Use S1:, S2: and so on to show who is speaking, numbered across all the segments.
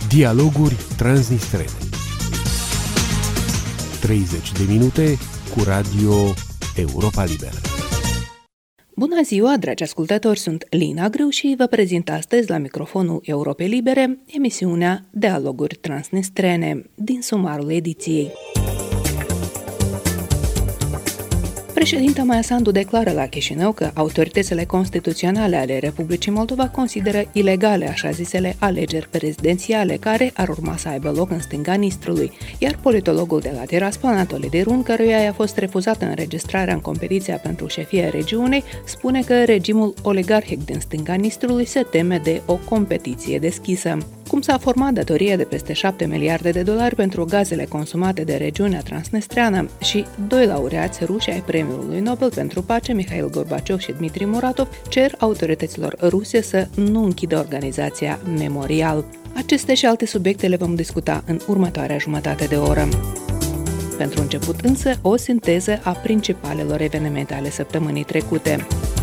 S1: Dialoguri transnistrene. 30 de minute cu Radio Europa Liberă.
S2: Bună ziua, dragi ascultători, sunt Lina Grâu și vă prezint astăzi la microfonul Europei Libere emisiunea Dialoguri transnistrene din sumarul ediției. Președinta Maia Sandu declară la Chișinău că autoritățile constituționale ale Republicii Moldova consideră ilegale așa zisele alegeri prezidențiale care ar urma să aibă loc în stânga Nistrului, iar politologul de la Tiraspol, Anatole Dirun, căruia i-a fost refuzată înregistrarea în competiția pentru șefia regiunii, spune că regimul oligarhic din stânga Nistrului se teme de o competiție deschisă. Cum s-a format datoria de peste 7 miliarde de dolari pentru gazele consumate de regiunea transnistreană și doi laureați ruși ai Premiului Nobel pentru pace, Mihail Gorbaciov și Dmitri Muratov, cer autorităților ruse să nu închidă organizația Memorial. Aceste și alte subiecte le vom discuta în următoarea jumătate de oră. Pentru început însă, o sinteză a principalelor evenimente ale săptămânii trecute.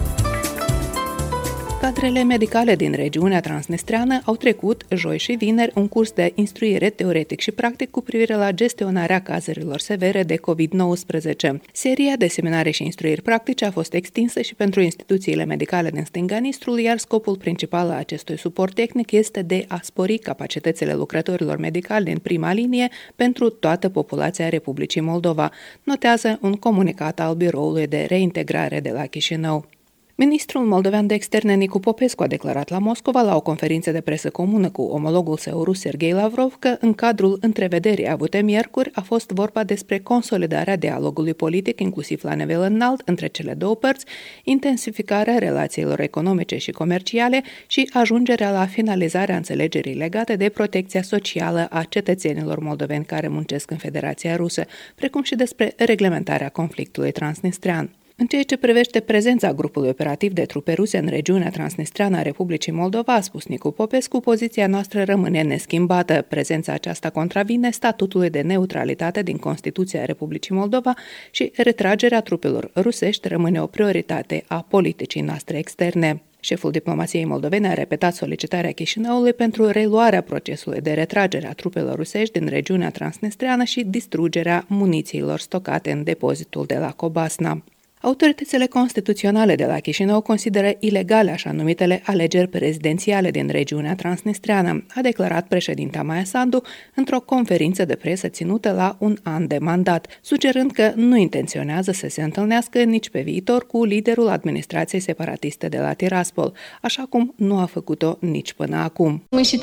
S2: Cadrele medicale din regiunea transnistreană au trecut, joi și vineri, un curs de instruire teoretic și practic cu privire la gestionarea cazurilor severe de COVID-19. Seria de seminare și instruiri practice a fost extinsă și pentru instituțiile medicale din stânga Nistrului, iar scopul principal al acestui suport tehnic este de a spori capacitățile lucrătorilor medicali din prima linie pentru toată populația Republicii Moldova, notează un comunicat al Biroului de Reintegrare de la Chișinău. Ministrul moldovean de externe Nicu Popescu a declarat la Moscova la o conferință de presă comună cu omologul său rus Sergei Lavrov că în cadrul întrevederii avute miercuri a fost vorba despre consolidarea dialogului politic inclusiv la nivel înalt între cele două părți, intensificarea relațiilor economice și comerciale și ajungerea la finalizarea înțelegerii legate de protecția socială a cetățenilor moldoveni care muncesc în Federația Rusă, precum și despre reglementarea conflictului transnistrean. În ceea ce privește prezența grupului operativ de trupe ruse în regiunea transnistreană a Republicii Moldova, a spus Nicu Popescu, poziția noastră rămâne neschimbată. Prezența aceasta contravine statutului de neutralitate din Constituția Republicii Moldova și retragerea trupelor rusești rămâne o prioritate a politicii noastre externe. Șeful diplomației moldovene a repetat solicitarea Chișinăului pentru reluarea procesului de retragere a trupelor rusești din regiunea transnistreană și distrugerea munițiilor stocate în depozitul de la Cobasna. Autoritățile constituționale de la Chișinău consideră ilegale așa numitele alegeri prezidențiale din regiunea transnistreană, a declarat președinta Maia Sandu într-o conferință de presă ținută la un an de mandat, sugerând că nu intenționează să se întâlnească nici pe viitor cu liderul administrației separatiste de la Tiraspol, așa cum nu a făcut-o nici până acum.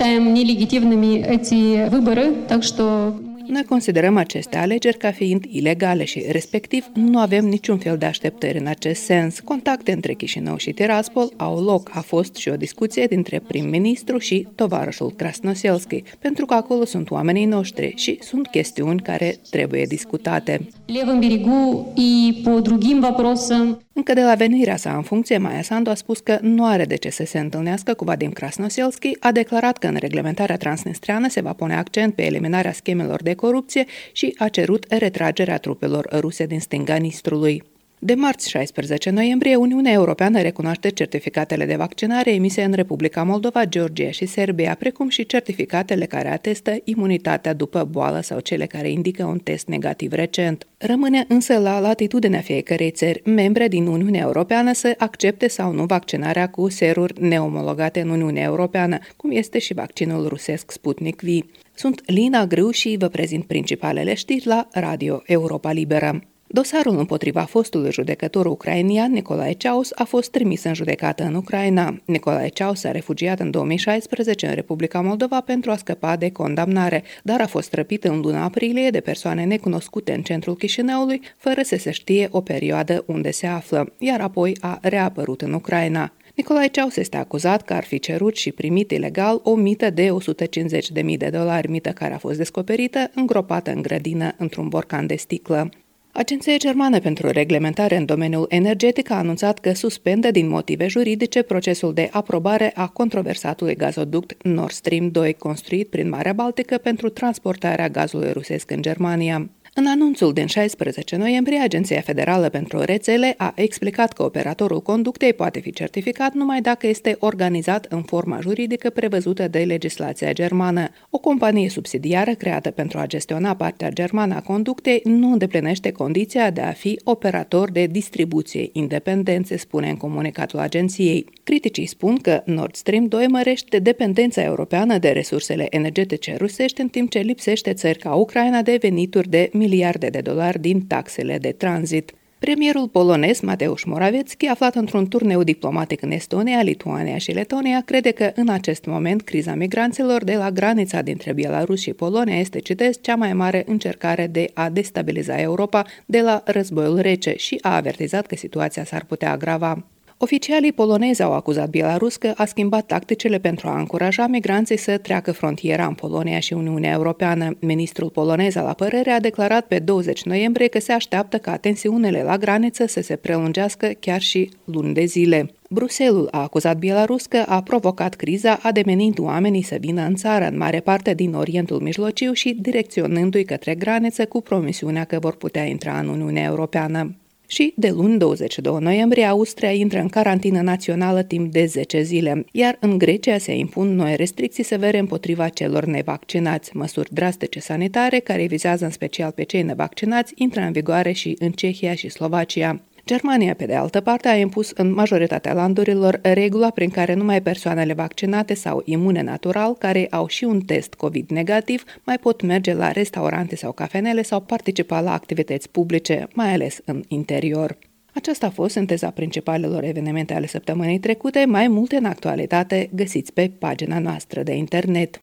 S2: Noi considerăm aceste alegeri ca fiind ilegale și, respectiv, nu avem niciun fel de așteptări în acest sens. Contacte între Chișinău și Tiraspol au loc. A fost și o discuție dintre prim-ministru și tovarășul Krasnoselski, pentru că acolo sunt oamenii noștri și sunt chestiuni care trebuie discutate. Încă de la venirea sa în funcție, Maia Sandu a spus că nu are de ce să se întâlnească cu Vadim Krasnoselski, a declarat că în reglementarea transnistreană se va pune accent pe eliminarea schemelor de corupție și a cerut retragerea trupelor ruse din stânga Nistrului. De marți 16 noiembrie, Uniunea Europeană recunoaște certificatele de vaccinare emise în Republica Moldova, Georgia și Serbia, precum și certificatele care atestă imunitatea după boală sau cele care indică un test negativ recent. Rămâne însă la latitudinea fiecărei țări membre din Uniunea Europeană să accepte sau nu vaccinarea cu seruri neomologate în Uniunea Europeană, cum este și vaccinul rusesc Sputnik V. Sunt Lina Grâu și vă prezint principalele știri la Radio Europa Liberă. Dosarul împotriva fostului judecător ucrainian Nicolae Ceaus a fost trimis în judecată în Ucraina. Nicolae Ceaus s-a refugiat în 2016 în Republica Moldova pentru a scăpa de condamnare, dar a fost răpit în luna aprilie de persoane necunoscute în centrul Chișinăului, fără să se știe o perioadă unde se află, iar apoi a reapărut în Ucraina. Nicolae Ceaus este acuzat că ar fi cerut și primit ilegal o mită de $150.000, mită care a fost descoperită îngropată în grădină într-un borcan de sticlă. Agenția Germană pentru Reglementare în domeniul energetic a anunțat că suspendă din motive juridice procesul de aprobare a controversatului gazoduct Nord Stream 2 construit prin Marea Baltică pentru transportarea gazului rusesc în Germania. În anunțul din 16 noiembrie, Agenția Federală pentru Rețele a explicat că operatorul conductei poate fi certificat numai dacă este organizat în forma juridică prevăzută de legislația germană. O companie subsidiară creată pentru a gestiona partea germană a conductei nu îndeplinește condiția de a fi operator de distribuție independent, se spune în comunicatul agenției. Criticii spun că Nord Stream 2 mărește dependența europeană de resursele energetice rusești, în timp ce lipsește țări ca Ucraina de venituri de miliarde de dolari din taxele de tranzit. Premierul polonez Mateusz Morawiecki, aflat într-un turneu diplomatic în Estonia, Lituania și Letonia, crede că în acest moment criza migranților de la granița dintre Belarus și Polonia este, citez, cea mai mare încercare de a destabiliza Europa de la războiul rece și a avertizat că situația s-ar putea agrava. Oficialii polonezi au acuzat Belarus că a schimbat tacticile pentru a încuraja migranții să treacă frontiera în Polonia și Uniunea Europeană. Ministrul polonez al apărării a declarat pe 20 noiembrie că se așteaptă ca tensiunile la graniță să se prelungească chiar și luni de zile. Bruxelles a acuzat Belarus că a provocat criza, ademenind oamenii să vină în țară, în mare parte din Orientul Mijlociu și direcționându-i către graniță cu promisiunea că vor putea intra în Uniunea Europeană. Și de luni 22 noiembrie, Austria intră în carantină națională timp de 10 zile, iar în Grecia se impun noi restricții severe împotriva celor nevaccinați. Măsuri drastice sanitare, care vizează în special pe cei nevaccinați, intră în vigoare și în Cehia și Slovacia. Germania, pe de altă parte, a impus în majoritatea landurilor regula prin care numai persoanele vaccinate sau imune natural, care au și un test COVID negativ, mai pot merge la restaurante sau cafenele sau participa la activități publice, mai ales în interior. Aceasta a fost sinteza principalelor evenimente ale săptămânii trecute. Mai multe în actualitate găsiți pe pagina noastră de internet.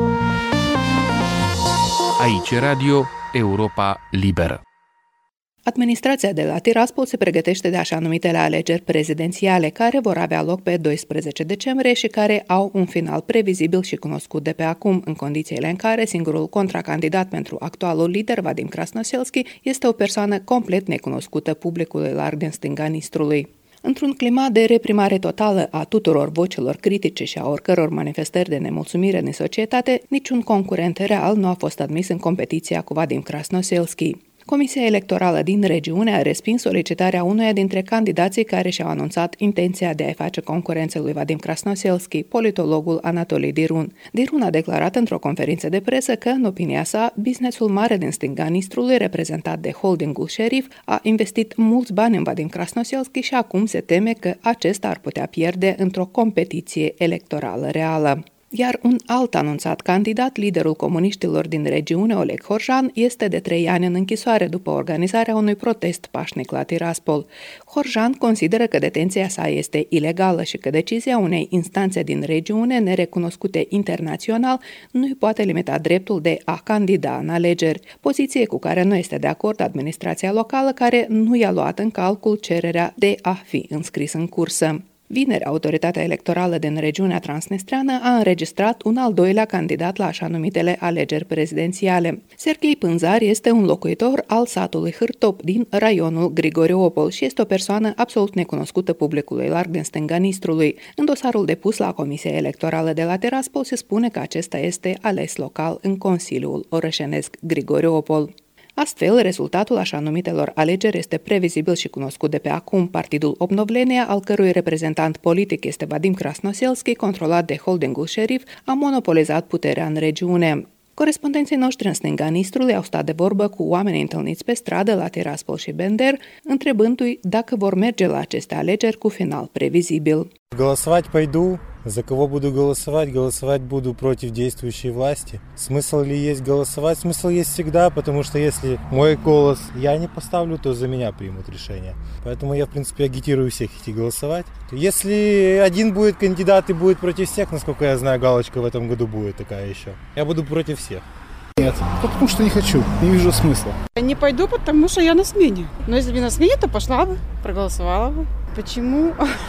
S1: Aici Radio Europa Liberă.
S2: Administrația de la Tiraspol se pregătește de așa numitele alegeri prezidențiale, care vor avea loc pe 12 decembrie și care au un final previzibil și cunoscut de pe acum, în condițiile în care singurul contracandidat pentru actualul lider, Vadim Krasnoselski, este o persoană complet necunoscută publicului larg din stânga Nistrului. Într-un climat de reprimare totală a tuturor vocilor critice și a oricăror manifestări de nemulțumire din societate, niciun concurent real nu a fost admis în competiția cu Vadim Krasnoselski. Comisia electorală din regiune a respins solicitarea unuia dintre candidații care și-au anunțat intenția de a-i face concurență lui Vadim Krasnoselski, politologul Anatolii Dirun. Dirun a declarat într-o conferință de presă că, în opinia sa, businessul mare din stânga Nistrului, reprezentat de holdingul Sheriff, a investit mulți bani în Vadim Krasnoselski și acum se teme că acesta ar putea pierde într-o competiție electorală reală. Iar un alt anunțat candidat, liderul comuniștilor din regiune, Oleg Horjan, este de 3 ani în închisoare după organizarea unui protest pașnic la Tiraspol. Horjan consideră că detenția sa este ilegală și că decizia unei instanțe din regiune nerecunoscute internațional nu îi poate limita dreptul de a candida în alegeri, poziție cu care nu este de acord administrația locală, care nu i-a luat în calcul cererea de a fi înscris în cursă. Vineri, autoritatea electorală din regiunea transnistreană a înregistrat un al doilea candidat la așa numitele alegeri prezidențiale. Serghei Pânzar este un locuitor al satului Hârtop din raionul Grigoriopol și este o persoană absolut necunoscută publicului larg din stânga Nistrului. În dosarul depus la Comisia Electorală de la Tiraspol se spune că acesta este ales local în Consiliul Orășenesc Grigoriopol. Astfel, rezultatul așa numitelor alegeri este previzibil și cunoscut de pe acum. Partidul Obnovlenia, al cărui reprezentant politic este Vadim Krasnoselski, controlat de holdingul Sheriff, a monopolizat puterea în regiune. Corespondenții noștri în stânga Nistrului au stat de vorbă cu oamenii întâlniți pe stradă la Tiraspol și Bender, întrebându-i dacă vor merge la aceste alegeri cu final previzibil.
S3: Голосовать пойду. За кого буду голосовать? Голосовать буду против действующей власти. Смысл ли есть голосовать? Смысл есть всегда, потому что если мой голос я не поставлю, то за меня примут решение. Поэтому я, в принципе, агитирую всех идти голосовать. Если один будет кандидат и будет против всех, насколько я знаю, галочка в этом году будет такая еще. Я буду против всех.
S4: Нет, потому что не хочу, не вижу смысла.
S5: Не пойду, потому что я на смене. Но если бы на смене, то пошла бы, проголосовала бы. Почему?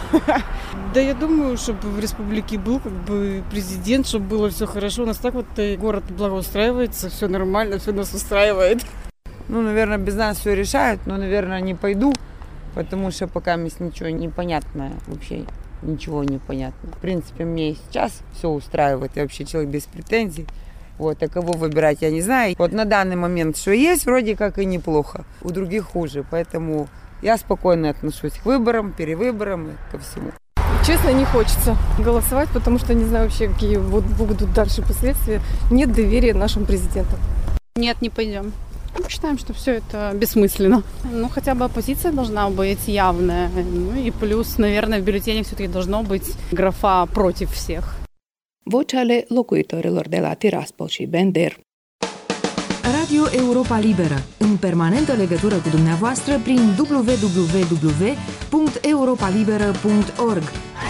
S5: Да я думаю, чтобы в республике был как бы президент, чтобы было все хорошо. У нас так вот город благоустраивается, все нормально, все нас устраивает.
S6: Ну, наверное, без нас все решают, но, наверное, не пойду, потому что пока ничего не понятно, вообще ничего не понятно. В принципе, мне и сейчас все устраивает, я вообще человек без претензий. Вот, а кого выбирать, я не знаю. Вот на данный момент, что есть, вроде как и неплохо. У других хуже, поэтому я спокойно отношусь к выборам, перевыборам и ко всему.
S7: Честно, не хочется голосовать, потому что не знаю вообще, какие будут дальше последствия. Нет доверия нашим президентам.
S8: Нет, не пойдем. Мы считаем, что все это бессмысленно. Ну, хотя бы оппозиция должна быть явная. Ну и плюс, наверное, в бюллетене все-таки должно быть графа «против всех».
S2: Voci ale locuitorilor de la Tiraspol și Bender.
S9: Radio Europa Liberă, în permanentă legătură cu dumneavoastră prin www.europalibera.org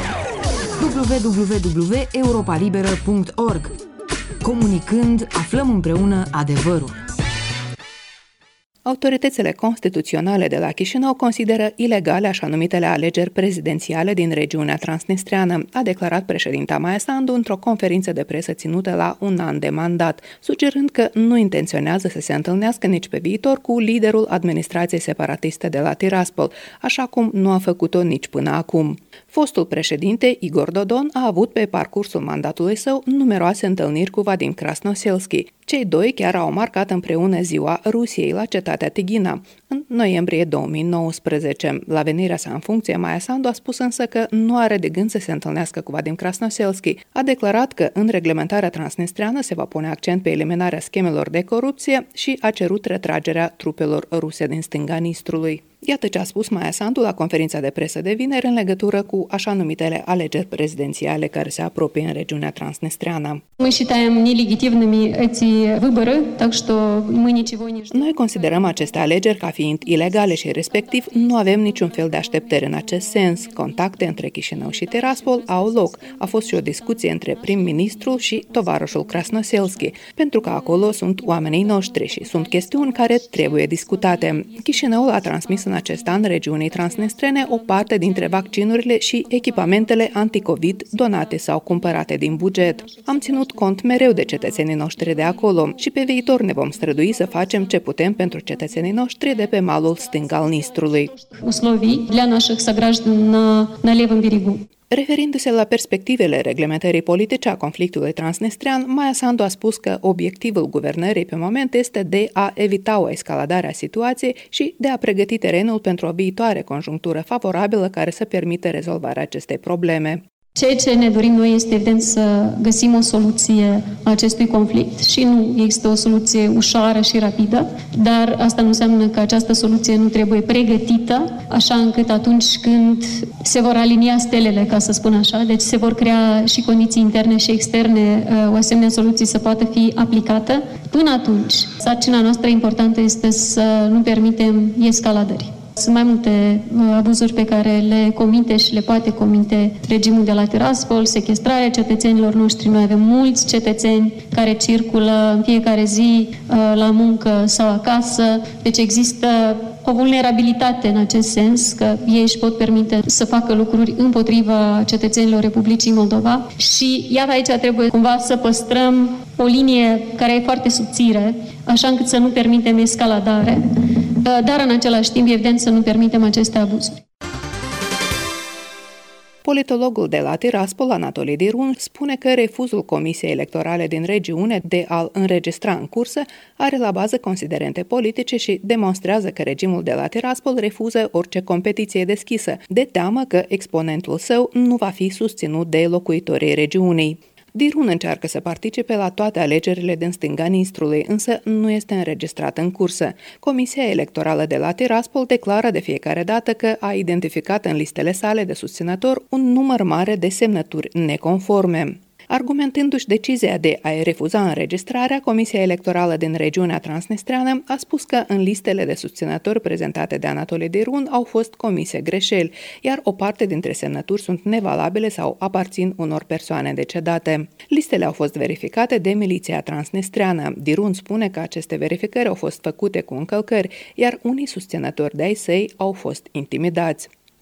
S9: www.europalibera.org. Comunicând, aflăm împreună adevărul.
S2: Autoritățile constituționale de la Chișinău consideră ilegale așa numitele alegeri prezidențiale din regiunea transnistreană, a declarat președinta Maia Sandu într-o conferință de presă ținută la un an de mandat, sugerând că nu intenționează să se întâlnească nici pe viitor cu liderul administrației separatiste de la Tiraspol, așa cum nu a făcut-o nici până acum. Fostul președinte, Igor Dodon, a avut pe parcursul mandatului său numeroase întâlniri cu Vadim Krasnoselski. Cei doi chiar au marcat împreună Ziua Rusiei la cetatea Tighina, în noiembrie 2019. La venirea sa în funcție, Maia Sandu a spus însă că nu are de gând să se întâlnească cu Vadim Krasnoselski. A declarat că în reglementarea transnistreană se va pune accent pe eliminarea schemelor de corupție și a cerut retragerea trupelor ruse din stânga Nistrului. Iată ce a spus Maia Sandu la conferința de presă de vineri în legătură cu așa numitele alegeri prezidențiale care se apropie în regiunea transnistreană. Noi considerăm aceste alegeri ca fiind ilegale și respectiv nu avem niciun fel de așteptări în acest sens. Contacte între Chișinău și Tiraspol au loc. A fost și o discuție între prim-ministrul și tovarășul Krasnoselski, pentru că acolo sunt oamenii noștri și sunt chestiuni care trebuie discutate. Chișinăul a transmis în acest an regiunii transnistrene o parte dintre vaccinurile și echipamentele anticovid donate sau cumpărate din buget. Am ținut cont mereu de cetățenii noștri de acolo și pe viitor ne vom strădui să facem ce putem pentru cetățenii noștri de pe malul stâng al Nistrului. Referindu-se la perspectivele reglementării politice a conflictului transnistrean, Maia Sandu a spus că obiectivul guvernării pe moment este de a evita o escaladare a situației și de a pregăti terenul pentru o viitoare conjunctură favorabilă care să permită rezolvarea acestei probleme.
S10: Ceea ce ne dorim noi este evident să găsim o soluție a acestui conflict și nu există o soluție ușoară și rapidă, dar asta nu înseamnă că această soluție nu trebuie pregătită, așa încât atunci când se vor alinia stelele, ca să spun așa, deci se vor crea și condiții interne și externe, o asemenea soluție să poată fi aplicată, până atunci sarcina noastră importantă este să nu permitem escaladări. Sunt mai multe abuzuri pe care le comite și le poate comite regimul de la Tiraspol, sechestrarea cetățenilor noștri. Noi avem mulți cetățeni care circulă în fiecare zi la muncă sau acasă, deci există o vulnerabilitate în acest sens, că ei își pot permite să facă lucruri împotriva cetățenilor Republicii Moldova și iată aici trebuie cumva să păstrăm o linie care e foarte subțire, așa încât să nu permitem escaladare, dar în același timp, evident, să nu permitem aceste abuzuri.
S2: Politologul de la Tiraspol, Anatoli Dirun, spune că refuzul Comisiei Electorale din regiune de a-l înregistra în cursă are la bază considerente politice și demonstrează că regimul de la Tiraspol refuză orice competiție deschisă, de teamă că exponentul său nu va fi susținut de locuitorii regiunii. Dirun încearcă să participe la toate alegerile din stânga Nistrului, însă nu este înregistrat în cursă. Comisia Electorală de la Tiraspol declară de fiecare dată că a identificat în listele sale de susținători un număr mare de semnături neconforme. Argumentându-și decizia de a-i refuza înregistrarea, Comisia Electorală din regiunea transnistreană a spus că în listele de susținători prezentate de Anatoli Dirun au fost comise greșeli, iar o parte dintre semnături sunt nevalabile sau aparțin unor persoane decedate. Listele au fost verificate de miliția transnistreană. Dirun spune că aceste verificări au fost făcute cu încălcări, iar unii susținători de-ai săi au fost intimidați.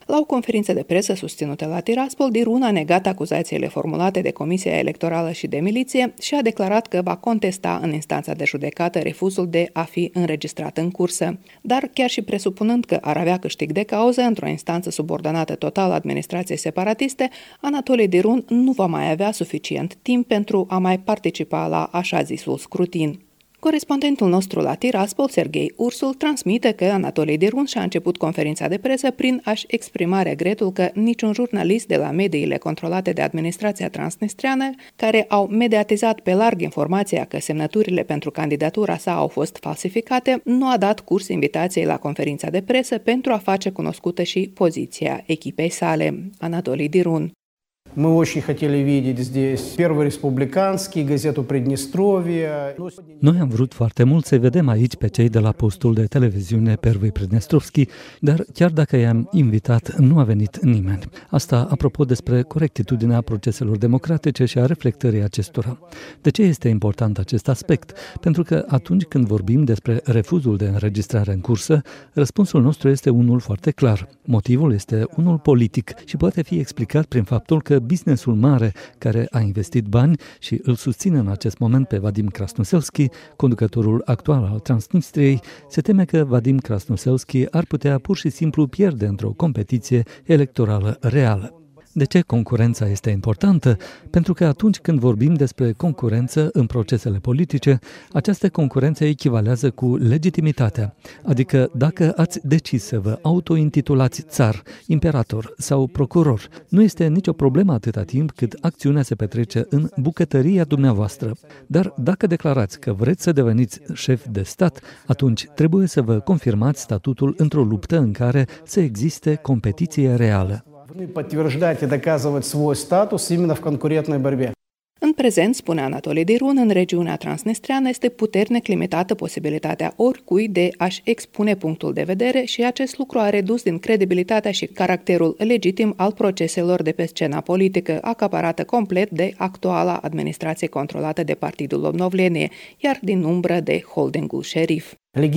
S2: La o conferință de presă susținută la Tiraspol, Dirun a negat acuzațiile formulate de Comisia Electorală și de miliție și a declarat că va contesta în instanța de judecată refuzul de a fi înregistrat în cursă. Dar chiar și presupunând că ar avea câștig de cauză într-o instanță subordonată total administrației separatiste, Anatole Dirun nu va mai avea suficient timp pentru a mai participa la așa zisul scrutin. Corespondentul nostru la Tiraspol, Serghei Ursul, transmite că Anatole Dirun și-a început conferința de presă prin a-și exprima regretul că niciun jurnalist de la mediile controlate de administrația transnistreană, care au mediatizat pe larg informația că semnăturile pentru candidatura sa au fost falsificate, nu a dat curs invitației la conferința de presă pentru a face cunoscută și poziția echipei sale. Anatole Dirun.
S11: Мы очень хотели видеть здесь Первый Республиканский, газету Приднестровье.
S12: Noi am vrut foarte mult să vedem aici pe cei de la postul de televiziune Первый Приднестровский, dar chiar dacă i-am invitat, nu a venit nimeni. Asta apropo despre corectitudinea proceselor democratice și a reflectării acestora. De ce este important acest aspect? Pentru că atunci când vorbim despre refuzul de înregistrare în cursă, răspunsul nostru este unul foarte clar. Motivul este unul politic și poate fi explicat prin faptul că businessul mare care a investit bani și îl susține în acest moment pe Vadim Krasnoselski, conducătorul actual al Transnistriei, se teme că Vadim Krasnoselski ar putea pur și simplu pierde într-o competiție electorală reală. De ce concurența este importantă? Pentru că atunci când vorbim despre concurență în procesele politice, această concurență echivalează cu legitimitatea. Adică dacă ați decis să vă autointitulați țar, imperator sau procuror, nu este nicio problemă atâta timp cât acțiunea se petrece în bucătăria dumneavoastră. Dar dacă declarați că vreți să deveniți șef de stat, atunci trebuie să vă confirmați statutul într-o luptă în care să existe competiție reală.
S11: Подтверждать и доказывать свой статус именно в конкурентной борьбе.
S2: În prezent, spune Anatole Dirun, în regiunea transnistreană este puternic limitată posibilitatea oricui de a-și expune punctul de vedere și acest lucru a redus din credibilitatea și caracterul legitim al proceselor de pe scena politică, acaparată complet de actuala administrație controlată de Partidul Obnovlenie, iar din umbră de holdingul șerif.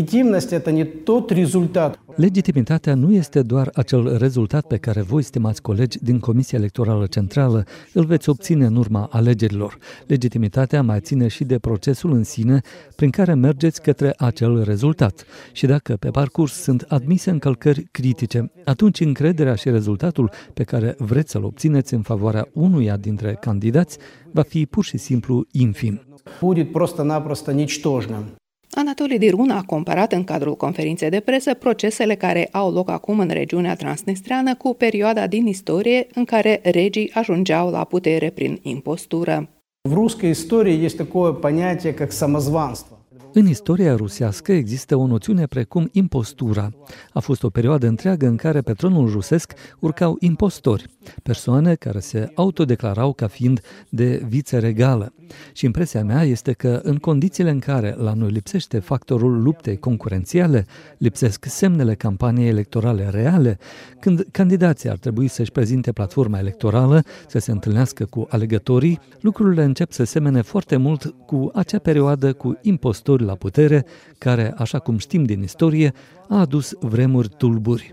S12: Legitimitatea nu este doar acel rezultat pe care voi, stimați colegi din Comisia Electorală Centrală, îl veți obține în urma alegerilor. Legitimitatea mai ține și de procesul în sine prin care mergeți către acel rezultat. Și dacă pe parcurs sunt admise încălcări critice, atunci încrederea și rezultatul pe care vreți să-l obțineți în favoarea unuia dintre candidați va fi pur și simplu infim.
S11: Будет просто-напросто ничтожным.
S2: Anatole Dirun a comparat în cadrul conferinței de presă procesele care au loc acum în regiunea transnistreană cu perioada din istorie în care regii ajungeau la putere prin impostură.
S11: В русской истории есть такое понятие, как самозванство.
S12: În istoria rusească există o noțiune precum impostura. A fost o perioadă întreagă în care pe tronul rusesc urcau impostori, persoane care se autodeclarau ca fiind de viță regală. Și impresia mea este că în condițiile în care la noi lipsește factorul luptei concurențiale, lipsesc semnele campaniei electorale reale, când candidații ar trebui să-și prezinte platforma electorală, să se întâlnească cu alegătorii, lucrurile încep să semene foarte mult cu acea perioadă cu impostori la putere, care, așa cum știm din istorie, a adus vremuri tulburi.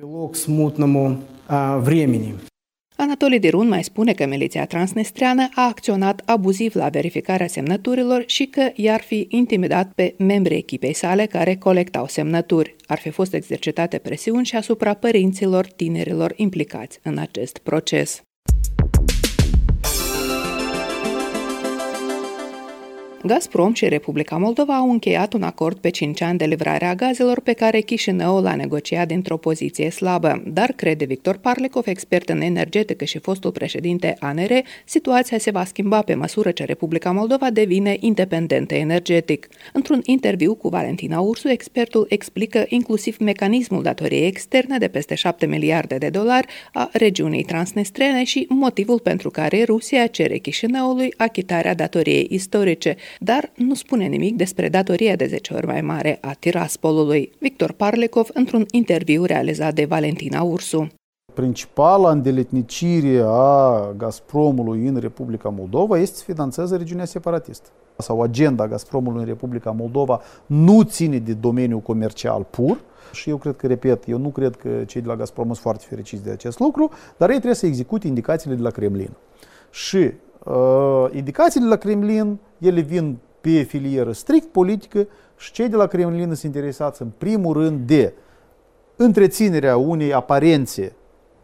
S2: Anatole Dirun mai spune că miliția transnistreană a acționat abuziv la verificarea semnăturilor și că i-ar fi intimidat pe membrii echipei sale care colectau semnături. Ar fi fost exercitate presiuni și asupra părinților tinerilor implicați în acest proces. Gazprom și Republica Moldova au încheiat un acord pe 5 ani de livrare a gazelor pe care Chișinăul l-a negociat dintr-o poziție slabă. Dar, crede Victor Parlecov, expert în energetică și fostul președinte ANR, situația se va schimba pe măsură ce Republica Moldova devine independentă energetic. Într-un interviu cu Valentina Ursu, expertul explică inclusiv mecanismul datoriei externe de peste 7 miliarde de dolari a regiunii transnistrene și motivul pentru care Rusia cere Chișinăului achitarea datoriei istorice, dar nu spune nimic despre datoria de 10 ori mai mare a Tiraspolului. Victor Parlecov, într-un interviu realizat de Valentina Ursu.
S4: Principala îndeletnicire a Gazpromului în Republica Moldova este să finanțeze regiunea separatistă. Sau agenda Gazpromului în Republica Moldova nu ține de domeniul comercial pur, Și eu cred că, repet, eu nu cred că cei de la Gazprom sunt foarte fericiți de acest lucru, dar ei trebuie să execute indicațiile de la Kremlin. Și indicațiile de la Kremlin, ele vin pe filieră strict politică și cei de la Kremlin sunt interesați în primul rând de întreținerea unei aparențe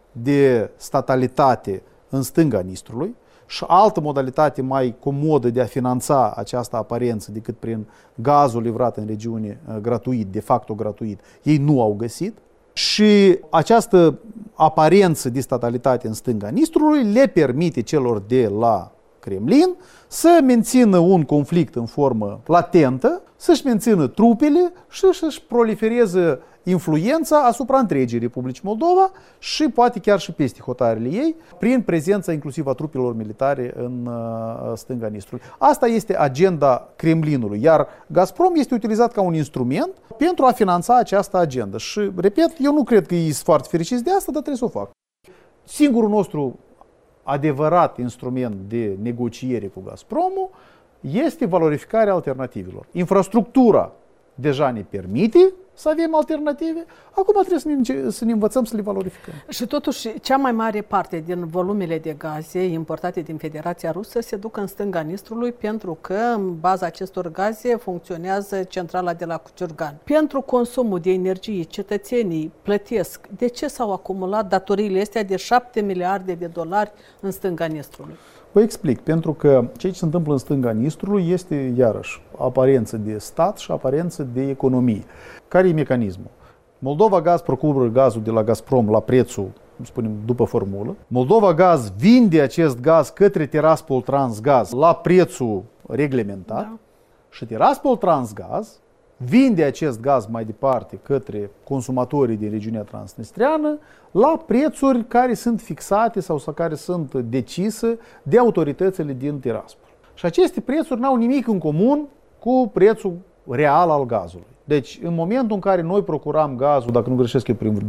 S4: de statalitate în stânga Nistrului și altă modalitate mai comodă de a finanța această aparență decât prin gazul livrat în regiune gratuit, de facto gratuit, ei nu au găsit. Și această aparență de statalitate în stânga Nistrului le permite celor de la Kremlin să mențină un conflict în formă latentă, să-și mențină trupele și să-și prolifereze influența asupra întregii Republici Moldova și poate chiar și peste hotarele ei, prin prezența inclusiv a trupelor militare în stânga Nistrului. Asta este agenda Kremlinului, iar Gazprom este utilizat ca un instrument pentru a finanța această agendă. Și, repet, eu nu cred că ei sunt foarte fericiți de asta, dar trebuie să o fac. Singurul nostru adevărat instrument de negociere cu Gazpromul este valorificarea alternativelor. Infrastructura deja ne permite să avem alternative, acum trebuie să ne învățăm să le valorificăm.
S13: Și totuși, cea mai mare parte din volumele de gaze importate din Federația Rusă se duc în stânga Nistrului pentru că în baza acestor gaze funcționează centrala de la Cuciurgan. Pentru consumul de energie, cetățenii plătesc. De ce s-au acumulat datoriile astea de 7 miliarde de dolari în stânga Nistrului?
S4: Vă explic, pentru că ce se întâmplă în stânga Nistrului este, iarăși, aparență de stat și aparență de economie. Care e mecanismul? Moldova Gaz procură gazul de la Gazprom la prețul, spunem, după formulă. Moldova Gaz vinde acest gaz către Tiraspol Transgaz la prețul reglementat. Da. Și Tiraspol Transgaz vinde acest gaz mai departe către consumatorii din regiunea transnistreană la prețuri care sunt fixate sau care sunt decise de autoritățile din Tiraspol. Și aceste prețuri n-au nimic în comun cu prețul real al gazului. Deci, în momentul în care noi procuram gazul, dacă nu greșesc eu, prin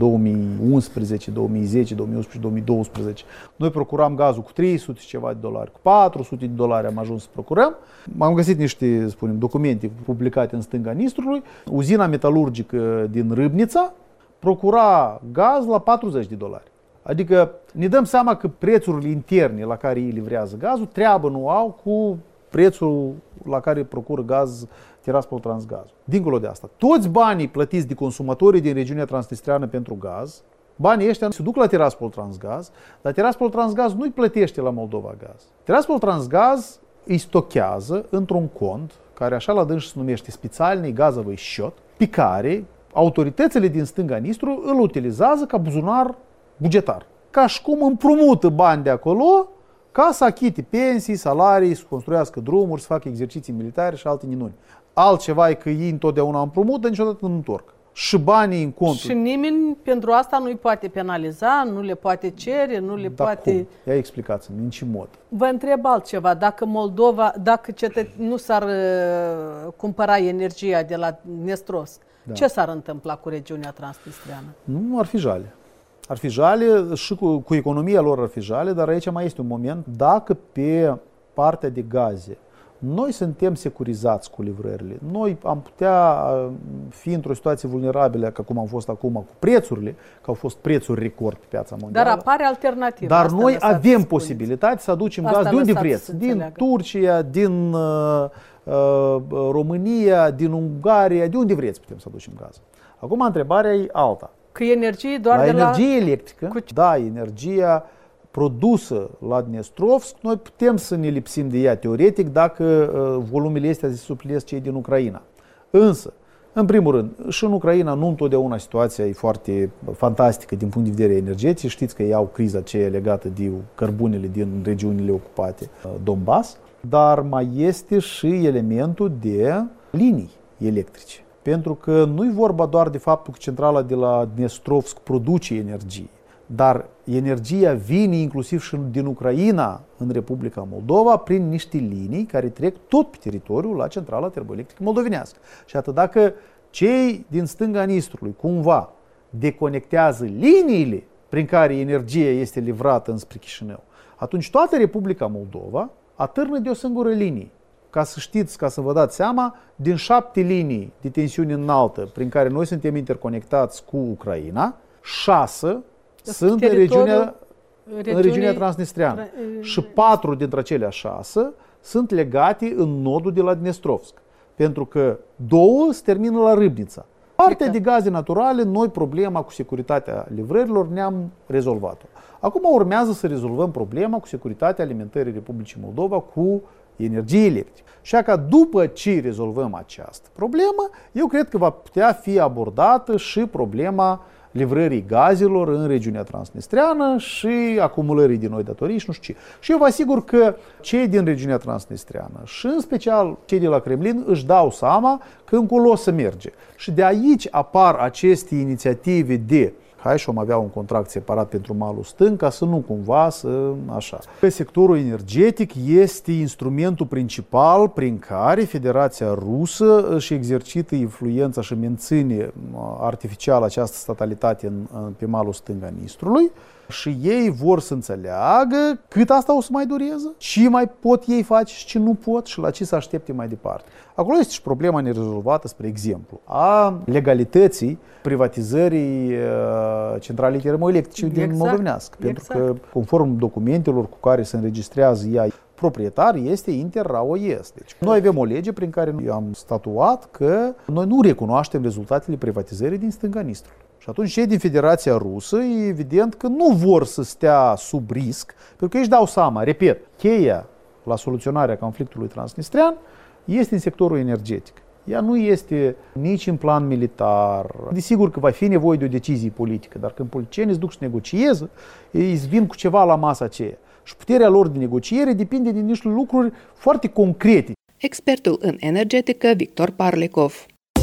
S4: 2011, 2010, 2011, 2012, noi procuram gazul cu 300 ceva de dolari, cu 400 de dolari am ajuns să procurăm. Am găsit niște, spunem, documente publicate în stânga Nistrului. Uzina metalurgică din Râbnița procura gaz la 40 de dolari. Adică ne dăm seama că prețurile interne la care ei livrează gazul treabă nu au cu prețul la care procură gaz Tiraspol Transgaz. Dincolo de asta, toți banii plătiți de consumatorii din regiunea transnistreană pentru gaz, banii ăștia se duc la Tiraspol Transgaz, dar Tiraspol Transgaz nu îi plătește la Moldova Gaz. Tiraspol Transgaz îi stochează într-un cont, care așa la dâns se numește Spițalniy Gazovый счет, pe care autoritățile din stânga Nistru îl utilizează ca buzunar bugetar. Ca și cum împrumută bani de acolo ca să achite pensii, salarii, să construiască drumuri, să facă exerciții militare și alte minuni. Altceva e că ei întotdeauna împrumută, niciodată nu întorc. Și banii în cont.
S13: Și nimeni pentru asta nu îi poate penaliza, nu le poate cere, nu le poate...
S4: Cum? Ia explicați-mi, în ce mod?
S13: Vă întreb altceva, dacă Moldova, dacă nu s-ar cumpăra energia de la Dnestrovsk, ce s-ar întâmpla cu regiunea transnistreană?
S4: Nu, ar fi jale. Ar fi jale și cu economia lor ar fi jale, dar aici mai este un moment. Dacă pe partea de gaze noi suntem securizați cu livrările, noi am putea fi într-o situație vulnerabilă, ca cum am fost acum cu prețurile, că au fost prețuri record pe piața mondială.
S13: Dar apare alternativă.
S4: Dar noi avem posibilitate să aducem gaz de unde vreți. Din Turcia, din România, din Ungaria, de unde vreți putem să aducem gaz. Acum întrebarea e alta.
S13: Că energie doar de la...
S4: energie electrică, da, energia produsă la Dnestrovsk, noi putem să ne lipsim de ea teoretic dacă volumele astea se suplesc cei din Ucraina. Însă, în primul rând, și în Ucraina nu întotdeauna situația e foarte fantastică din punct de vedere energetic. Știți că ei au criza aceea legată de cărbunele din regiunile ocupate Donbass, dar mai este și elementul de linii electrice. Pentru că nu e vorba doar de faptul că centrala de la Dnestrovsk produce energie, dar energia vine inclusiv și din Ucraina în Republica Moldova prin niște linii care trec tot pe teritoriul la centrala termoelectrică moldovenească. Și atât dacă cei din stânga Nistrului cumva deconectează liniile prin care energia este livrată înspre Chișinău, atunci toată Republica Moldova atârnă de o singură linie, ca să știți, ca să vă dați seama, din 7 linii de tensiune înaltă prin care noi suntem interconectați cu Ucraina, 6 sunt în regiunea transnistreană și 4 dintre acelea 6 sunt legate în nodul de la Dnestrovsk, pentru că 2 se termină la Râbnița. Partea de gaze naturale, noi problema cu securitatea livrărilor ne-am rezolvat-o. Acum urmează să rezolvăm problema cu securitatea alimentării Republicii Moldova cu energie electrică. Și că după ce rezolvăm această problemă, eu cred că va putea fi abordată și problema livrării gazelor în regiunea transnistreană și acumulării de noi datorii și nu știu ce. Și eu vă asigur că cei din regiunea transnistreană și în special cei de la Kremlin își dau seama că încolo o să merge. Și de aici apar aceste inițiative de hai și om avea un contract separat pentru malul stâng, ca să nu cumva să așa. Sectorul energetic este instrumentul principal prin care Federația Rusă își exercită influența și menține artificial această statalitate pe malul stâng al Nistrului. Și ei vor să înțeleagă cât asta o să mai dureze, ce mai pot ei face și ce nu pot și la ce să aștepte mai departe. Acolo este și problema nerezolvată, spre exemplu, a legalității privatizării centralei termoelectrice din Moldovenească. Pentru că, conform documentelor cu care se înregistrează ea, proprietar este Inter-RAO-ES. Deci, noi avem o lege prin care am statuat că noi nu recunoaștem rezultatele privatizării din stânga Nistrului. Și atunci cei din Federația Rusă, e evident că nu vor să stea sub risc, pentru că ei își dau seama, repet, cheia la soluționarea conflictului transnistrean este în sectorul energetic. Ea nu este nici în plan militar. Desigur că va fi nevoie de o decizie politică, dar când politicienii se duc și negociază, ei îți vin cu ceva la masa aceea. Și puterea lor de negociere depinde de niște lucruri foarte concrete.
S2: Expertul în energetică Victor Parlecov.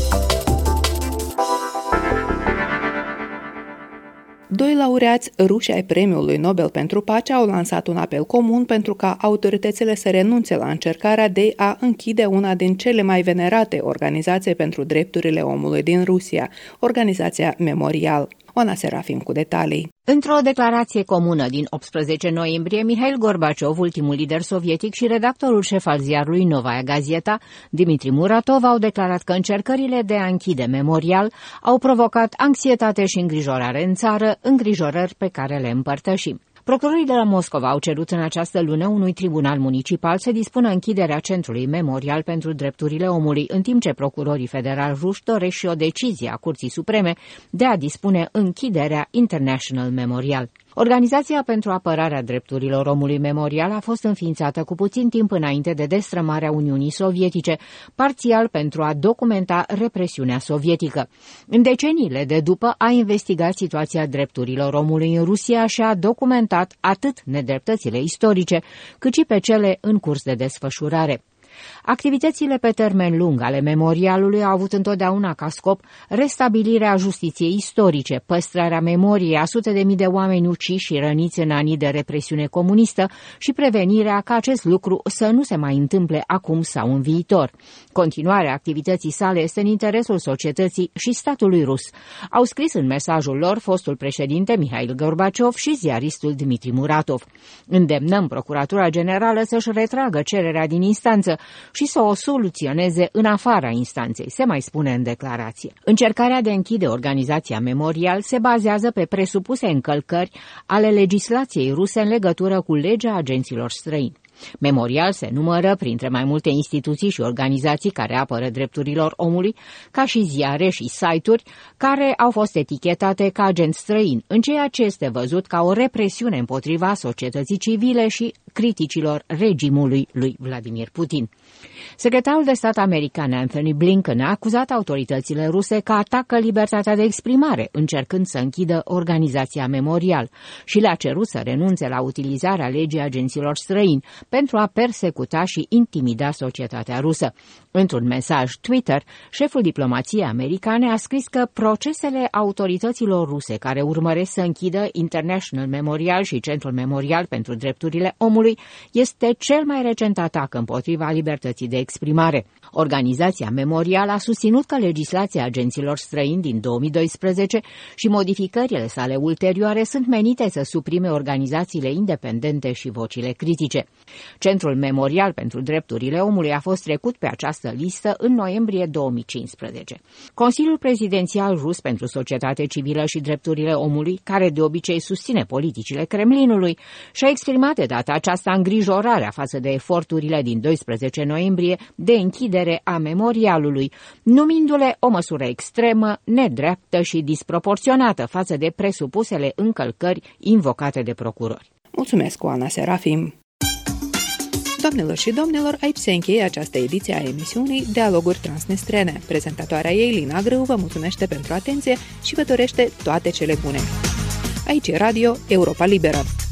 S2: Doi laureați ruși ai Premiului Nobel pentru Pace au lansat un apel comun pentru ca autoritățile să renunțe la încercarea de a închide una din cele mai venerate organizații pentru drepturile omului din Rusia, organizația Memorial. Oana Serafim cu detalii.
S14: Într-o declarație comună din 18 noiembrie, Mihail Gorbaciov, ultimul lider sovietic și redactorul șef al ziarului Novaya Gazeta, Dimitri Muratov, au declarat că încercările de a închide Memorial au provocat anxietate și îngrijorare în țară, îngrijorări pe care le împărtășim. Procurorii de la Moscova au cerut în această lună unui tribunal municipal să dispună închiderea Centrului Memorial pentru Drepturile Omului, în timp ce procurorii federali ruși doresc și o decizie a Curții Supreme de a dispune închiderea International Memorial. Organizația pentru apărarea drepturilor omului Memorial a fost înființată cu puțin timp înainte de destrămarea Uniunii Sovietice, parțial pentru a documenta represiunea sovietică. În deceniile de după a investigat situația drepturilor omului în Rusia și a documentat atât nedreptățile istorice, cât și pe cele în curs de desfășurare. Activitățile pe termen lung ale memorialului au avut întotdeauna ca scop restabilirea justiției istorice, păstrarea memoriei a sute de mii de oameni uciși și răniți în anii de represiune comunistă și prevenirea ca acest lucru să nu se mai întâmple acum sau în viitor. Continuarea activității sale este în interesul societății și statului rus, au scris în mesajul lor fostul președinte Mihail Gorbaciov și ziaristul Dmitri Muratov. Îndemnăm Procuratura Generală să-și retragă cererea din instanță și să o soluționeze în afara instanței, se mai spune în declarație. Încercarea de a închide organizația Memorial se bazează pe presupuse încălcări ale legislației ruse în legătură cu legea agenților străini. Memorial se numără printre mai multe instituții și organizații care apără drepturilor omului, ca și ziare și site-uri care au fost etichetate ca agenți străini, în ceea ce este văzut ca o represiune împotriva societății civile și criticilor regimului lui Vladimir Putin. Secretarul de stat american Anthony Blinken a acuzat autoritățile ruse că atacă libertatea de exprimare, încercând să închidă organizația Memorial, și le-a cerut să renunțe la utilizarea legii agenților străini pentru a persecuta și intimida societatea rusă. Într-un mesaj Twitter, șeful diplomației americane a scris că procesele autorităților ruse care urmăresc să închidă International Memorial și Centrul Memorial pentru Drepturile Omului este cel mai recent atac împotriva libertății de exprimare. Organizația Memorial a susținut că legislația agenților străini din 2012 și modificările sale ulterioare sunt menite să suprime organizațiile independente și vocile critice. Centrul Memorial pentru Drepturile Omului a fost trecut pe această listă în noiembrie 2015. Consiliul Prezidențial Rus pentru Societate Civilă și Drepturile Omului, care de obicei susține politicile Kremlinului, și-a exprimat de data aceasta îngrijorarea față de eforturile din 12 noiembrie de închidere a memorialului, numindu-le o măsură extremă, nedreaptă și disproporționată față de presupusele încălcări invocate de procurori.
S2: Mulțumesc, Oana Serafim! Doamnelor și domnilor, aici se încheie această ediție a emisiunii Dialoguri Transnistrene. Prezentatoarea ei, Lina Grâu, vă mulțumește pentru atenție și vă dorește toate cele bune. Aici e Radio Europa Liberă.